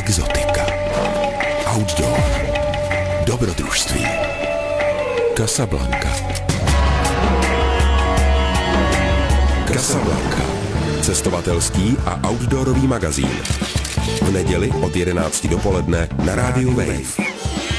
exotika, outdoor, dobrodružství. Casablanca. Casablanca. Cestovatelský a outdoorový magazín. V neděli od 11 dopoledne na rádiu Wave.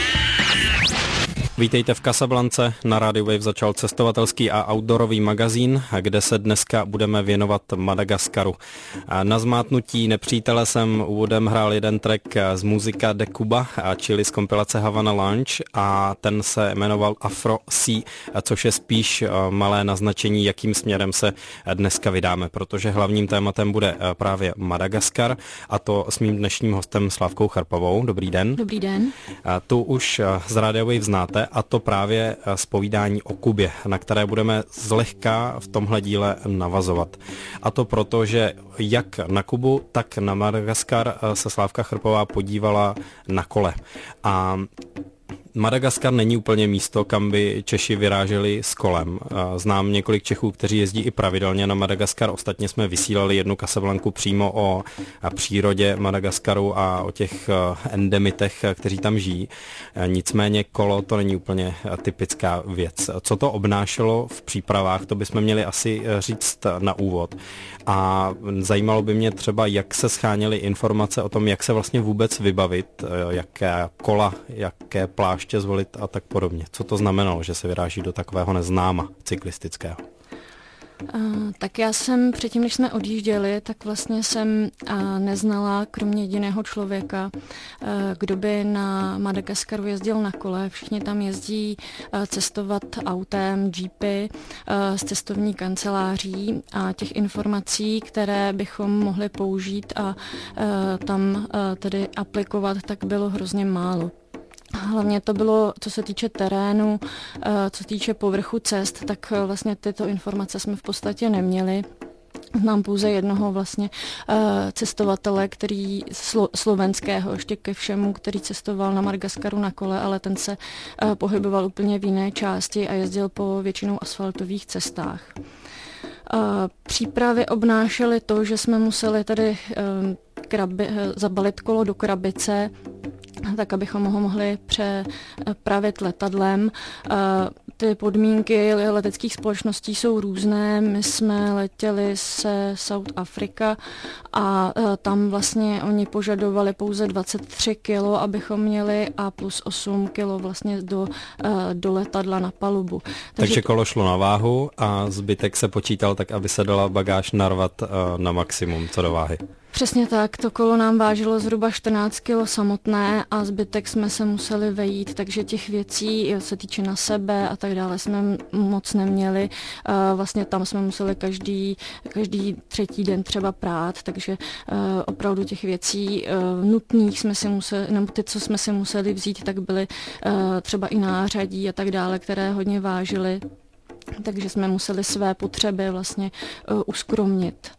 Vítejte v Casablance. Na rádiu Wave začal cestovatelský a outdoorový magazín, kde se dneska budeme věnovat Madagaskaru. Na zmátnutí nepřítele jsem úvodem hrál jeden track z Muzika de Cuba, čili z kompilace Havana Lounge, a ten se jmenoval Afro Sea, což je spíš malé naznačení, jakým směrem se dneska vydáme, protože hlavním tématem bude právě Madagaskar, a to s mým dnešním hostem Slávkou Charpovou. Dobrý den. Dobrý den. Tu už z rádia Wave znáte, a to právě z povídání o Kubě, na které budeme zlehka v tomhle díle navazovat. A to proto, že jak na Kubu, tak na Madagaskar se Slávka Charpová podívala na kole. A Madagaskar není úplně místo, kam by Češi vyráželi s kolem. Znám několik Čechů, kteří jezdí i pravidelně na Madagaskar. Ostatně jsme vysílali jednu Casablanku přímo o přírodě Madagaskaru a o těch endemitech, kteří tam žijí. Nicméně kolo to není úplně typická věc. Co to obnášelo v přípravách, to bychom měli asi říct na úvod. A zajímalo by mě třeba, jak se scháněly informace o tom, jak se vlastně vůbec vybavit, jaké kola, jaké pláště zvolit a tak podobně. Co to znamenalo, že se vyráží do takového neznáma cyklistického? Tak já jsem předtím, než jsme odjížděli, tak vlastně jsem neznala kromě jediného člověka, kdo by na Madagaskaru jezdil na kole. Všichni tam jezdí cestovat autem, jeepy, z cestovní kanceláří, a těch informací, které bychom mohli použít a tam tedy aplikovat, tak bylo hrozně málo. Hlavně to bylo, co se týče terénu, co se týče povrchu cest, tak vlastně tyto informace jsme v podstatě neměli. Znám pouze jednoho vlastně cestovatele, který slovenského ještě ke všemu, který cestoval na Madagaskaru na kole, ale ten se pohyboval úplně v jiné části a jezdil po většinou asfaltových cestách. Přípravy obnášely to, že jsme museli tady zabalit kolo do krabice, tak abychom ho mohli přepravit letadlem. Ty podmínky leteckých společností jsou různé. My jsme letěli se South Africa a tam vlastně oni požadovali pouze 23 kilo, abychom měli, a plus 8 kilo vlastně do letadla na palubu. Takže kolo šlo na váhu a zbytek se počítal tak, aby se dala bagáž narvat na maximum co do váhy. Přesně tak, to kolo nám vážilo zhruba 14 kilo samotné a zbytek jsme se museli vejít, takže těch věcí, se týče na sebe a tak dále, jsme moc neměli. Vlastně tam jsme museli každý třetí den třeba prát, takže opravdu těch věcí nutných jsme si museli, nebo ty, co jsme si museli vzít, tak byly třeba i nářadí a tak dále, které hodně vážily. Takže jsme museli své potřeby vlastně uskromnit.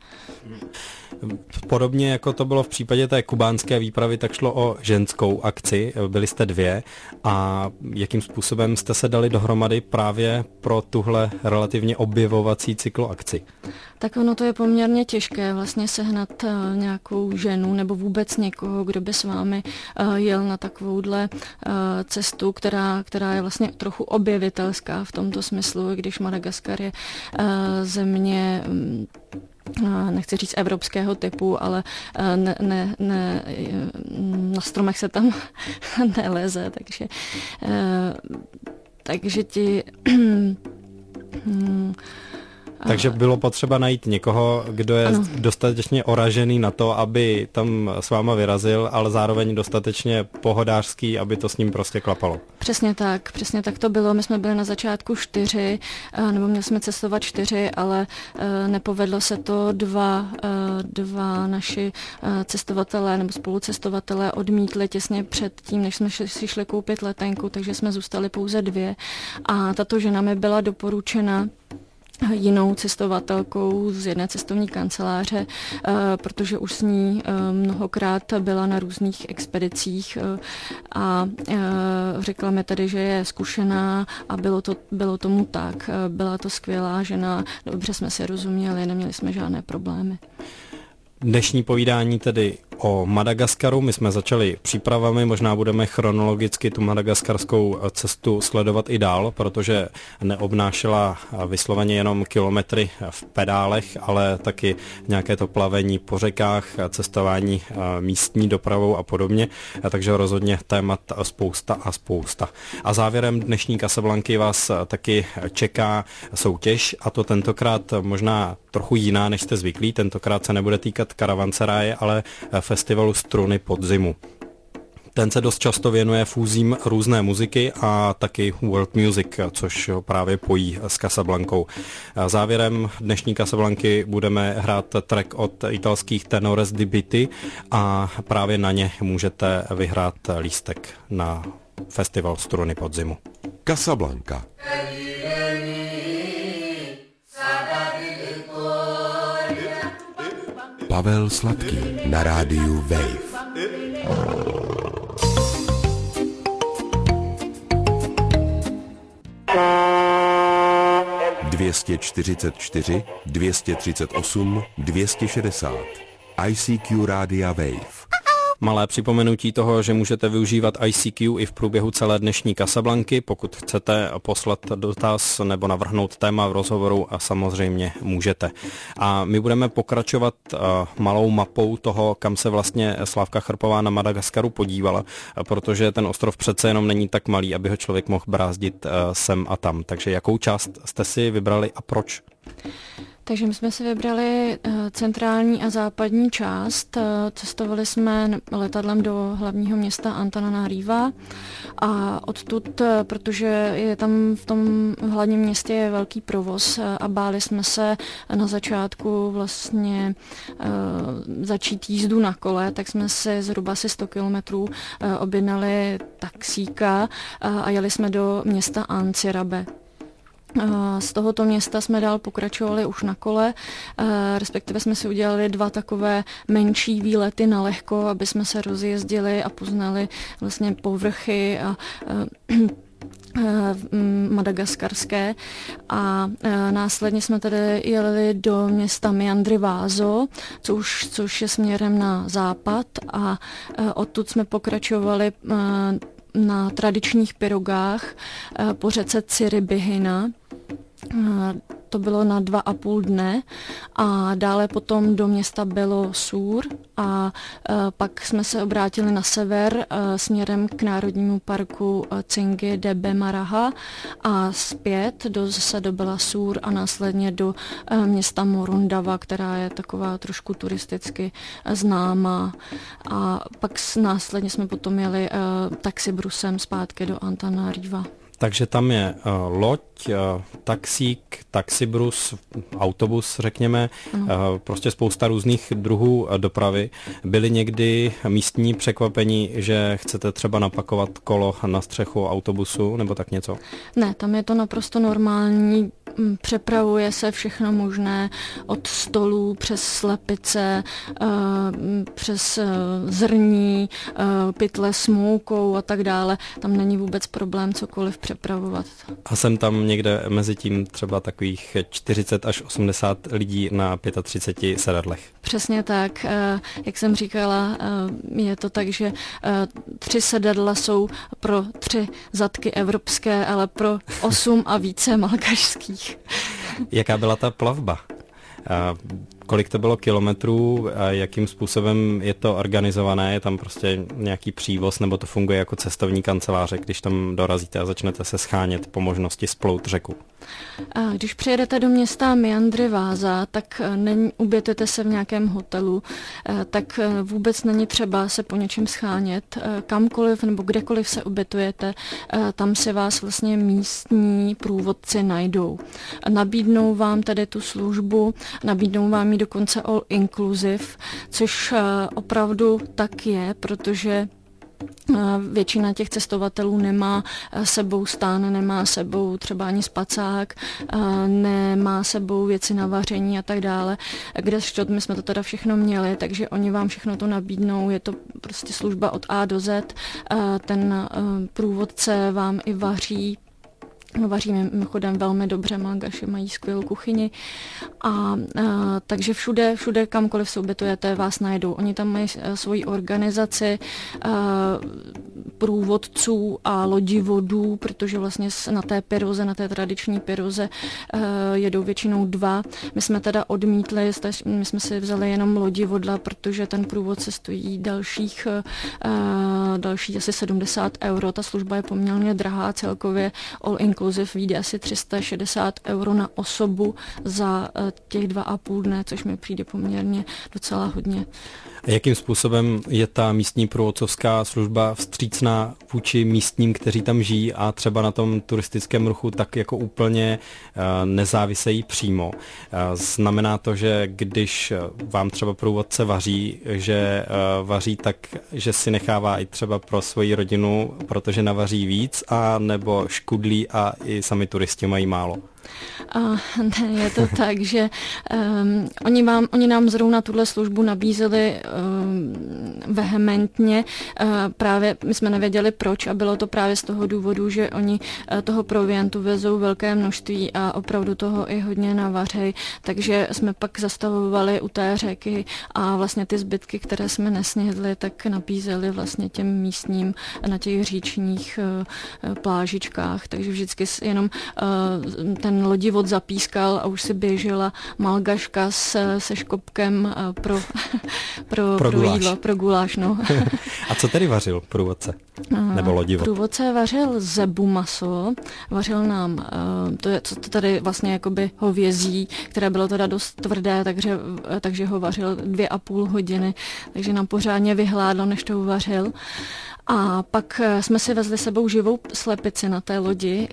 Podobně jako to bylo v případě té kubánské výpravy, tak šlo o ženskou akci. Byli jste dvě, a jakým způsobem jste se dali dohromady právě pro tuhle relativně objevovací cykloakci? Tak ono to je poměrně těžké vlastně sehnat nějakou ženu nebo vůbec někoho, kdo by s vámi jel na takovouhle cestu, která je vlastně trochu objevitelská v tomto smyslu, když Madagaskar je země, nechci říct evropského typu, ale na stromech se tam neleze, takže ti Takže bylo potřeba najít někoho, kdo je dostatečně oražený na to, aby tam s váma vyrazil, ale zároveň dostatečně pohodářský, aby to s ním prostě klapalo. Přesně tak to bylo. My jsme byli na začátku 4, nebo měli jsme cestovat 4, ale nepovedlo se to. Dva naši cestovatelé nebo spolucestovatelé odmítli těsně před tím, než jsme si šli koupit letenku, takže jsme zůstali pouze 2. A tato žena mi byla doporučena jinou cestovatelkou z jedné cestovní kanceláře, protože už s ní mnohokrát byla na různých expedicích a řekla mi tedy, že je zkušená, a bylo tomu tak. Byla to skvělá žena, dobře jsme si rozuměli, neměli jsme žádné problémy. Dnešní povídání tedy o Madagaskaru. My jsme začali přípravami, možná budeme chronologicky tu madagaskarskou cestu sledovat i dál, protože neobnášela vysloveně jenom kilometry v pedálech, ale taky nějaké to plavení po řekách, cestování místní dopravou a podobně. Takže rozhodně témat spousta a spousta. A závěrem dnešní Casablanky vás taky čeká soutěž, a to tentokrát možná trochu jiná, než jste zvyklí. Tentokrát se nebude týkat karavanseráje, ale festivalu Struny podzimu. Ten se dost často věnuje fúzím různé muziky a taky world music, což ho právě pojí s Casablankou. Závěrem dnešní Casablanky budeme hrát track od italských Tenores di Biti a právě na ně můžete vyhrát lístek na festival Struny podzimu. Casablanca. Pavel Sladký na rádiu Wave. 244, 238, 260. ICQ Rádia Wave. Malé připomenutí toho, že můžete využívat ICQ i v průběhu celé dnešní Casablanky. Pokud chcete poslat dotaz nebo navrhnout téma v rozhovoru, a samozřejmě můžete. A my budeme pokračovat malou mapou toho, kam se vlastně Slávka Chrpová na Madagaskaru podívala, protože ten ostrov přece jenom není tak malý, aby ho člověk mohl brázdit sem a tam. Takže jakou část jste si vybrali a proč? Takže my jsme si vybrali centrální a západní část. Cestovali jsme letadlem do hlavního města Antananariva a odtud, protože je tam v tom hlavním městě je velký provoz a báli jsme se na začátku vlastně začít jízdu na kole, tak jsme si zhruba asi 100 kilometrů objednali taxíka a jeli jsme do města Antsirabe. Z tohoto města jsme dál pokračovali už na kole, respektive jsme si udělali 2 takové menší výlety na lehko, aby jsme se rozjezdili a poznali vlastně povrchy a madagaskarské a následně jsme tedy jeli do města Meandrivazo, což je směrem na západ a odtud jsme pokračovali na tradičních pirogách po řece Ciribihina. To bylo na 2,5 dne a dále potom do města Belo Sur a pak jsme se obrátili na sever směrem k národnímu parku Tsingy de Bemaraha a zpět zase do Bela Sur a následně do města Morundava, která je taková trošku turisticky známá. A pak následně jsme potom jeli taxibrusem zpátky do Antananariva. Takže tam je loď, taxík, taxibrus, autobus, řekněme, prostě spousta různých druhů dopravy. Byli někdy místní překvapení, že chcete třeba napakovat kolo na střechu autobusu nebo tak něco? Ne, tam je to naprosto normální. Přepravuje se všechno možné od stolů přes slepice, přes zrní, pytle s moukou a tak dále. Tam není vůbec problém cokoliv přepravovat. A jsem tam někde mezi tím třeba takových 40 až 80 lidí na 35 sedadlech. Přesně tak. Jak jsem říkala, je to tak, že 3 sedadla jsou pro 3 zadky evropské, ale pro 8 a více malgašských. Jaká byla ta plavba? Kolik to bylo kilometrů a jakým způsobem je to organizované? Je tam prostě nějaký přívoz nebo to funguje jako cestovní kanceláře, když tam dorazíte a začnete se schánět po možnosti splout řeku? Když přijedete do města Meandrivaza, tak ubytujete se v nějakém hotelu, tak vůbec není třeba se po něčem schánět. Kamkoliv nebo kdekoliv se ubytujete, tam si vás vlastně místní průvodci najdou. Nabídnou vám tady tu službu, nabídnou vám ji dokonce all inclusive, což opravdu tak je, protože většina těch cestovatelů nemá sebou stán, nemá sebou třeba ani spacák, nemá sebou věci na vaření a tak dále. Kdežto my jsme to teda všechno měli, takže oni vám všechno to nabídnou, je to prostě služba od A do Z. Ten průvodce vám i vaří Vaří mimochodem velmi dobře, Malgaši mají skvělou kuchyni takže všude, kamkoliv se ubytujete, vás najdou. Oni tam mají svoji organizaci průvodců a lodivodů, protože vlastně na té pyroze, na té tradiční pyroze jedou většinou 2. My jsme teda odmítli, my jsme si vzali jenom lodivodla, protože ten průvod se stojí další asi 70 €. Ta služba je poměrně drahá, celkově all inclusive vyjde asi 360 € na osobu za těch 2,5 dne, což mi přijde poměrně docela hodně. Jakým způsobem je ta místní průvodcovská služba vstřícná vůči místním, kteří tam žijí a třeba na tom turistickém ruchu tak jako úplně nezávisejí přímo? Znamená to, že když vám třeba průvodce vaří, že vaří tak, že si nechává i třeba pro svoji rodinu, protože navaří víc, a nebo škudlí a i sami turisti mají málo? Ne, je to tak, že oni nám zrovna tuhle službu nabízeli vehementně. Právě my jsme nevěděli proč a bylo to právě z toho důvodu, že oni toho proviantu vezou velké množství a opravdu toho i hodně navařej, takže jsme pak zastavovali u té řeky a vlastně ty zbytky, které jsme nesnědli, tak nabízeli vlastně těm místním na těch říčních plážičkách, takže vždycky jenom ten lodivod zapískal a už si běžela Malgaška se škopkem pro jídlo, pro guláš. No. A co tedy vařil průvodce? Nebo lodivod? Průvodce vařil zebu maso, vařil nám, to tady vlastně jakoby hovězí, které bylo teda dost tvrdé, takže ho vařil 2,5 hodiny, takže nám pořádně vyhládlo, než to uvařil. A pak jsme si vezli sebou živou slepici na té lodi.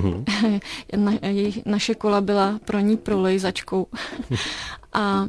Naše kola byla pro ní prolejzačkou. A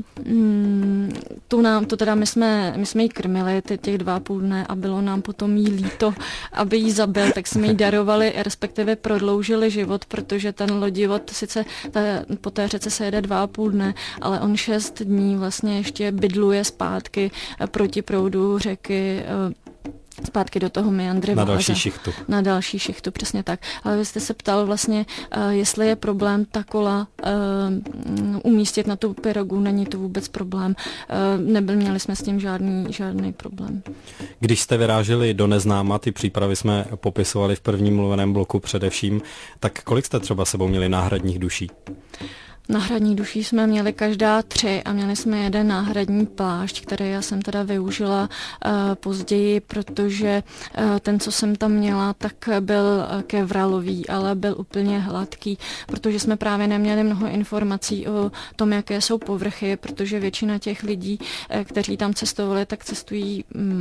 my jsme ji krmili těch 2,5 dne a bylo nám potom jí líto, aby jí zabil, tak jsme jí darovali, respektive prodloužili život, protože ten lodivod sice po té řece se jede 2,5 dne, ale on 6 dní vlastně ještě bydluje zpátky proti proudu řeky, zpátky do toho meandry. Na další šichtu, přesně tak. Ale vy jste se ptal vlastně, jestli je problém ta kola umístit na tu pyrogu, není to vůbec problém. Měli jsme s tím žádný problém. Když jste vyráželi do neznáma, ty přípravy jsme popisovali v prvním mluveném bloku především, tak kolik jste třeba sebou měli náhradních duší? Náhradní duší jsme měli každá 3 a měli jsme jeden náhradní plášť, který já jsem teda využila později, protože ten, co jsem tam měla, tak byl kevralový, ale byl úplně hladký, protože jsme právě neměli mnoho informací o tom, jaké jsou povrchy, protože většina těch lidí, kteří tam cestovali, tak cestují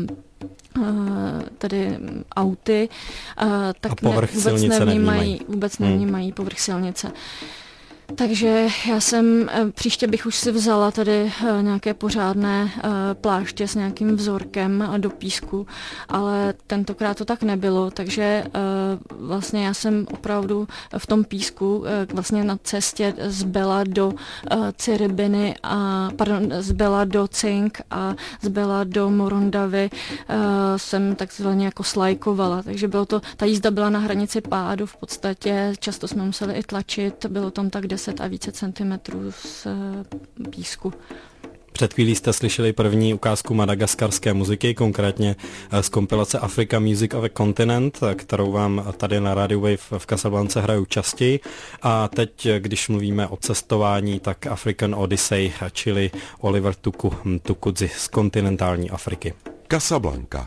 tady auty, tak vůbec nevnímají povrch silnice. Takže já příště bych už si vzala tady nějaké pořádné pláště s nějakým vzorkem do písku, ale tentokrát to tak nebylo, takže vlastně já jsem opravdu v tom písku vlastně na cestě zbela do Ciribiny zbela do Cink a zbela do Morondavy jsem takzvaně jako slajkovala, takže ta jízda byla na hranici pádu v podstatě, často jsme museli i tlačit, bylo tam tak 10 a více centimetrů z písku. Před chvílí jste slyšeli první ukázku madagaskarské muziky, konkrétně z kompilace Africa Music of a Continent, kterou vám tady na Radio Wave v Casablance hraju častěji. A teď, když mluvíme o cestování, tak African Odyssey, čili Oliver Tukudzi z kontinentální Afriky. Casablanca.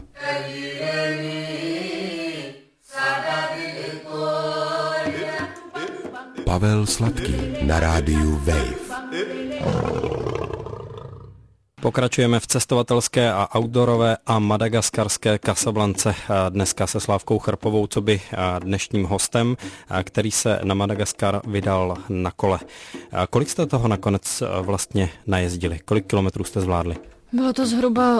Pavel Sladký na rádiu Wave. Pokračujeme v cestovatelské a outdoorové a madagaskarské Casablance. Dneska se Slávkou Chrpovou, co by dnešním hostem, který se na Madagaskar vydal na kole. Kolik jste toho nakonec vlastně najezdili? Kolik kilometrů jste zvládli? Bylo to zhruba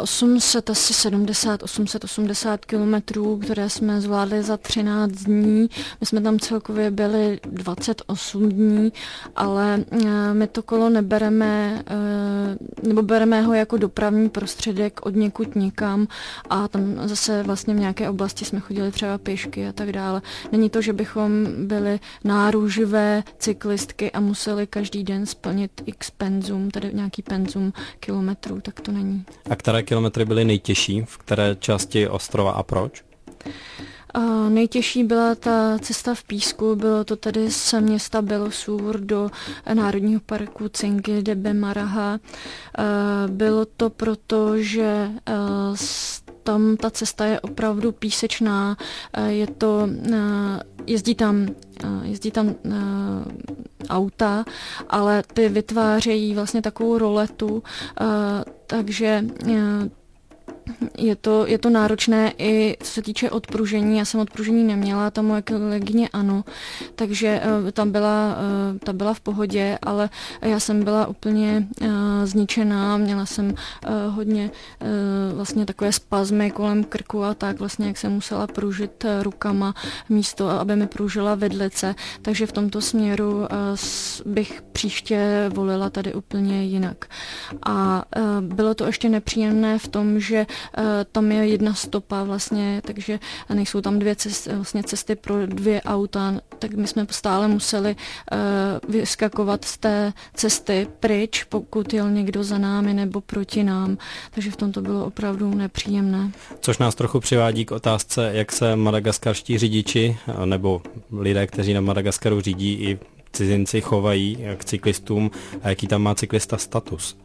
880 kilometrů, které jsme zvládli za 13 dní. My jsme tam celkově byli 28 dní, ale my to kolo nebereme, nebo bereme ho jako dopravní prostředek od někud nikam a tam zase vlastně v nějaké oblasti jsme chodili třeba pěšky a tak dále. Není to, že bychom byli náruživé cyklistky a museli každý den splnit x penzum, tedy nějaký penzum kilometrů, tak to není. A které kilometry byly nejtěžší? V které části ostrova a proč? Nejtěžší byla ta cesta v písku, bylo to tedy z města Belosur do Národního parku Cinque de Bemaraha. Bylo to proto, že tam ta cesta je opravdu písečná, jezdí tam auta, ale ty vytvářejí vlastně takovou roletu, takže je to náročné i co se týče odpružení. Já jsem odpružení neměla, ta moje kolegyně ano, takže ta byla v pohodě, ale já jsem byla úplně zničená, měla jsem hodně vlastně takové spazmy kolem krku a tak vlastně, jak jsem musela pružit rukama místo, aby mi pružila vidlice, takže v tomto směru bych příště volila tady úplně jinak. A bylo to ještě nepříjemné v tom, že tam je jedna stopa vlastně, takže nejsou tam dvě cesty pro dvě auta, tak my jsme stále museli vyskakovat z té cesty pryč, pokud jel někdo za námi nebo proti nám, takže v tom to bylo opravdu nepříjemné. Což nás trochu přivádí k otázce, jak se madagaskarští řidiči nebo lidé, kteří na Madagaskaru řídí, i cizinci chovají k cyklistům a jaký tam má cyklista status?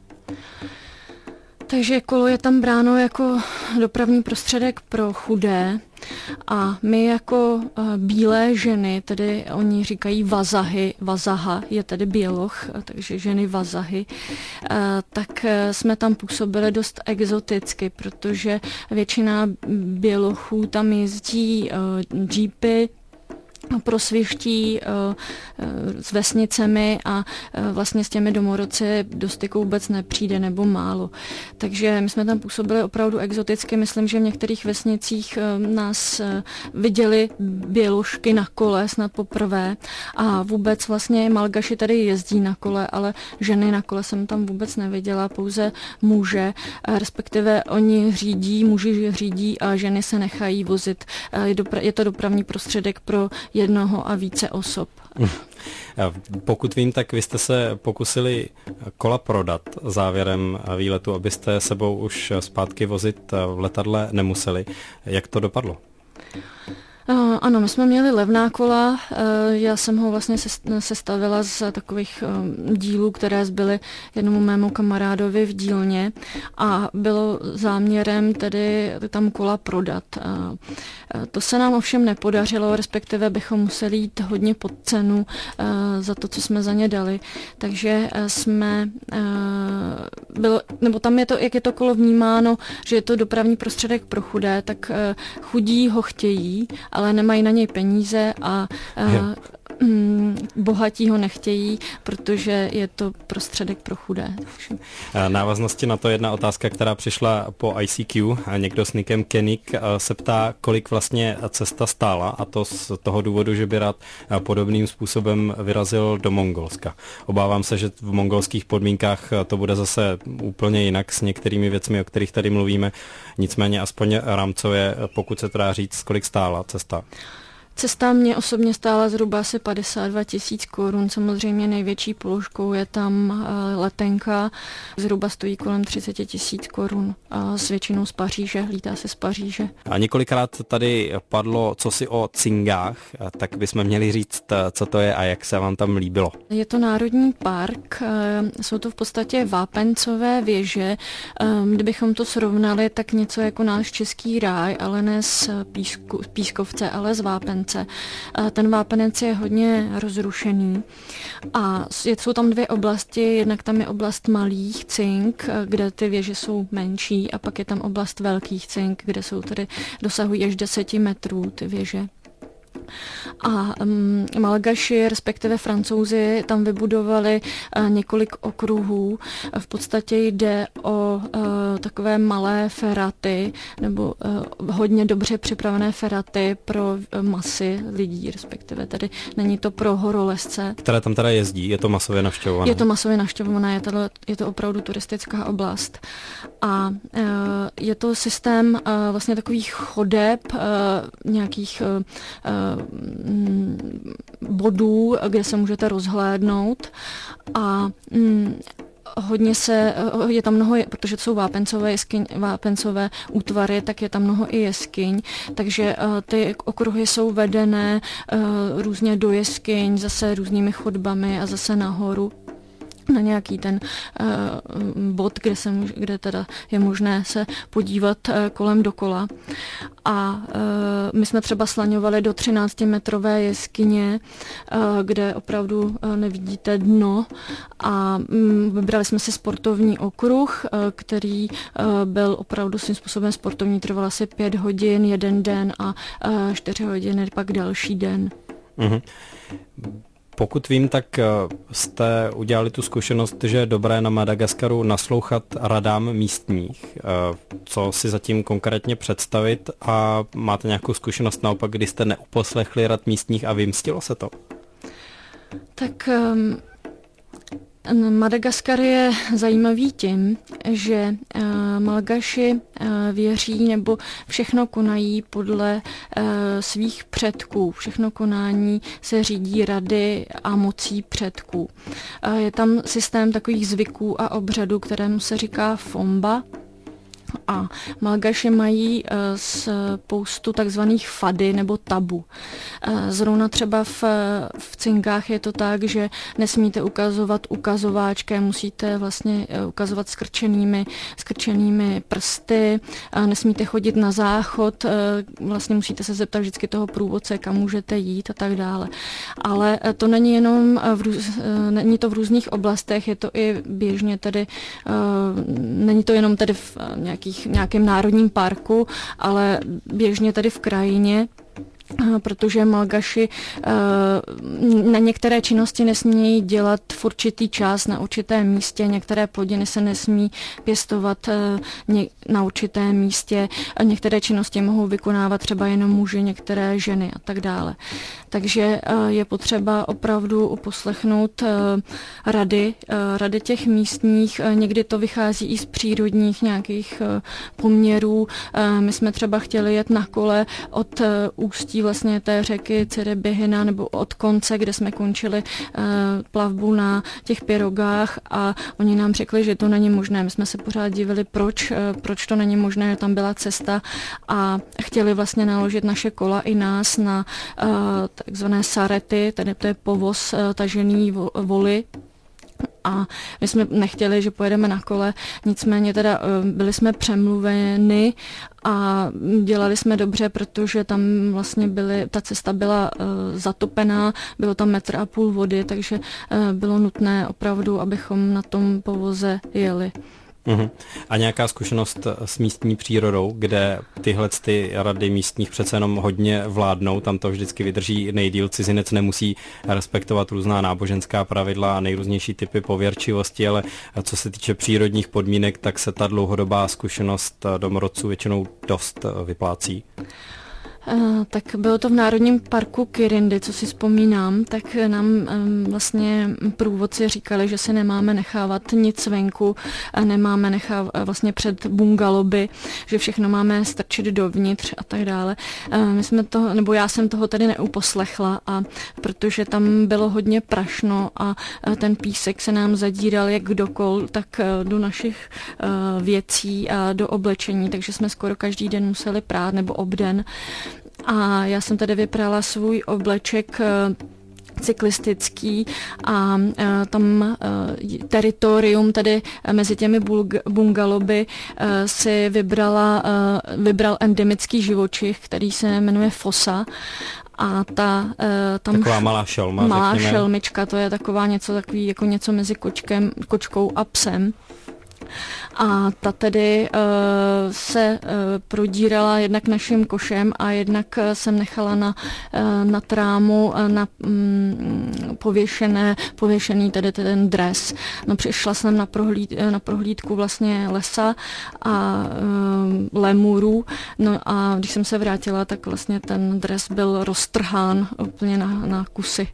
Takže kolo je tam bráno jako dopravní prostředek pro chudé a my jako bílé ženy, tedy oni říkají vazahy, vazaha je tedy běloch, takže ženy vazahy, tak jsme tam působili dost exoticky, protože většina bělochů tam jezdí džípy, prosviští s vesnicemi a vlastně s těmi domorodci do styku vůbec nepřijde nebo málo. Takže my jsme tam působili opravdu exoticky. Myslím, že v některých vesnicích nás viděli běložky na kole snad poprvé a vůbec vlastně Malgaši tady jezdí na kole, ale ženy na kole jsem tam vůbec neviděla, pouze muže, respektive oni řídí, muži řídí a ženy se nechají vozit. Je to dopravní prostředek pro jednoho a více osob. Pokud vím, tak vy jste se pokusili kola prodat závěrem výletu, abyste sebou už zpátky vozit v letadle nemuseli. Jak to dopadlo? Ano, my jsme měli levná kola, já jsem ho vlastně sestavila z takových dílů, které zbyly jednomu mému kamarádovi v dílně a bylo záměrem tedy tam kola prodat. To se nám ovšem nepodařilo, respektive bychom museli jít hodně pod cenu za to, co jsme za ně dali, takže nebo tam je to, jak je to kolo vnímáno, že je to dopravní prostředek pro chudé, tak chudí ho chtějí, ale nemají na něj peníze a bohatí ho nechtějí, protože je to prostředek pro chudé. Návaznosti na to jedna otázka, která přišla po ICQ. Někdo s nickem Kenik se ptá, kolik vlastně cesta stála, a to z toho důvodu, že by rád podobným způsobem vyrazil do Mongolska. Obávám se, že v mongolských podmínkách to bude zase úplně jinak s některými věcmi, o kterých tady mluvíme. Nicméně aspoň rámcově, pokud se to dá říct, kolik stála cesta. Cesta mě osobně stála zhruba asi 52 000 korun. Samozřejmě největší položkou je tam letenka. Zhruba stojí kolem 30 000 korun. S většinou z Paříže, lítá se z Paříže. A několikrát tady padlo cosi o Cingách, tak bychom měli říct, co to je a jak se vám tam líbilo. Je to národní park, jsou to v podstatě vápencové věže. Kdybychom to srovnali, tak něco jako náš český ráj, ale ne z pískovce, ale z vápence. Ten vápenec je hodně rozrušený a jsou tam dvě oblasti. Jednak tam je oblast malých cink, kde ty věže jsou menší, a pak je tam oblast velkých cink, kde jsou tedy dosahují až 10 metrů ty věže. A Malgaši, respektive Francouzi, tam vybudovali několik okruhů. V podstatě jde o takové malé feraty, nebo hodně dobře připravené feraty pro masy lidí, respektive tedy není to pro horolezce. Které tam teda jezdí, je to masově navštěvované? Je to masově navštěvované, je to opravdu turistická oblast. A je to systém vlastně takových chodeb, nějakých bodů, kde se můžete rozhlédnout a je tam mnoho, protože to jsou vápencové útvary, tak je tam mnoho i jeskyň, takže ty okruhy jsou vedené různě do jeskyň, zase různými chodbami a zase nahoru na nějaký ten bod, kde teda je možné se podívat kolem dokola. A my jsme třeba slaňovali do 13metrové jeskyně, kde opravdu nevidíte dno a vybrali jsme si sportovní okruh, který byl opravdu svým způsobem sportovní, trval asi 5 hodin jeden den a 4 hodiny pak další den. Mm-hmm. Pokud vím, tak jste udělali tu zkušenost, že je dobré na Madagaskaru naslouchat radám místních. Co si zatím konkrétně představit a máte nějakou zkušenost naopak, kdy jste neuposlechli rad místních a vymstilo se to? Tak Madagaskar je zajímavý tím, že Malgaši věří nebo všechno konají podle svých předků. Všechno konání se řídí rady a mocí předků. Je tam systém takových zvyků a obřadů, kterému se říká fomba. A Malgaši mají spoustu takzvaných fady nebo tabu. Zrovna třeba v cinkách je to tak, že nesmíte ukazovat ukazováčkem, musíte vlastně ukazovat skrčenými prsty, nesmíte chodit na záchod, vlastně musíte se zeptat vždycky toho průvodce, kam můžete jít a tak dále. Ale to není jenom není to v různých oblastech, je to i běžně tedy, není to jenom tedy v nějakém národním parku, ale běžně tady v krajině, protože Malgaši na některé činnosti nesmějí dělat v určitý čas na určitém místě, některé plodiny se nesmí pěstovat na určitém místě, některé činnosti mohou vykonávat třeba jenom muži, některé ženy a tak dále. Takže je potřeba opravdu uposlechnout rady těch místních, někdy to vychází i z přírodních nějakých poměrů. My jsme třeba chtěli jet na kole od ústí vlastně té řeky Cerebihina nebo od konce, kde jsme končili plavbu na těch pirogách a oni nám řekli, že to není možné. My jsme se pořád divili, proč to není možné, že tam byla cesta a chtěli vlastně naložit naše kola i nás na takzvané sarety, tedy to je povoz tažený voly. A my jsme nechtěli, že pojedeme na kole, nicméně teda byli jsme přemluveni a dělali jsme dobře, protože tam vlastně ta cesta byla zatopená, bylo tam 1,5 metru vody, takže bylo nutné opravdu, abychom na tom povoze jeli. Uhum. A nějaká zkušenost s místní přírodou, kde tyhle rady místních přece jenom hodně vládnou, tam to vždycky vydrží nejdýl, cizinec nemusí respektovat různá náboženská pravidla a nejrůznější typy pověrčivosti, ale co se týče přírodních podmínek, tak se ta dlouhodobá zkušenost domorodců většinou dost vyplácí. Tak bylo to v Národním parku Kirindy, co si vzpomínám, tak nám vlastně průvodci říkali, že si nemáme nechávat nic venku, nemáme nechávat vlastně před bungaloby, že všechno máme strčit dovnitř a tak dále. Já jsem toho tady neuposlechla, a protože tam bylo hodně prašno a ten písek se nám zadíral jak dokol, tak do našich věcí a do oblečení, takže jsme skoro každý den museli prát nebo obden. A já jsem tady vyprala svůj obleček cyklistický a tam teritorium tady mezi těmi bungaloby si vybral endemický živočich, který se jmenuje fosa. A tam taková malá šelma, malá šelmička, to je taková něco mezi kočkou a psem. A ta tedy se prodírala jednak naším košem a jednak jsem nechala na trámu na pověšený tedy ten dres. No, přišla jsem na prohlídku vlastně lesa a lemurů, no a když jsem se vrátila, tak vlastně ten dres byl roztrhán úplně na kusy.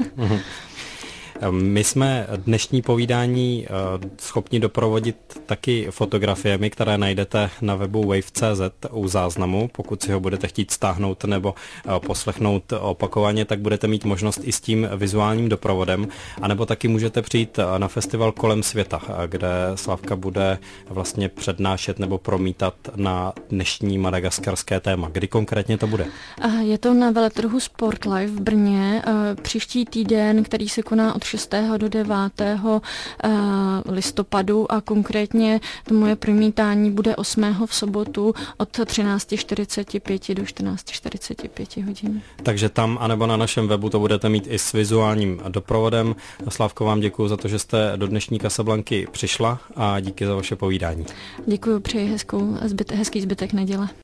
My jsme dnešní povídání schopni doprovodit taky fotografiemi, které najdete na webu wave.cz u záznamu. Pokud si ho budete chtít stáhnout nebo poslechnout opakovaně, tak budete mít možnost i s tím vizuálním doprovodem. A nebo taky můžete přijít na festival Kolem světa, kde Slavka bude vlastně přednášet nebo promítat na dnešní madagaskarské téma. Kdy konkrétně to bude? Je to na veletrhu Sportlife v Brně. Příští týden, který se koná od 6. do 9. listopadu a konkrétně to moje promítání bude 8. v sobotu od 13:45 do 14:45 hodin. Takže tam anebo na našem webu to budete mít i s vizuálním doprovodem. Slávko, vám děkuji za to, že jste do dnešní Casablanky přišla a díky za vaše povídání. Děkuji, přeji hezký zbytek neděle.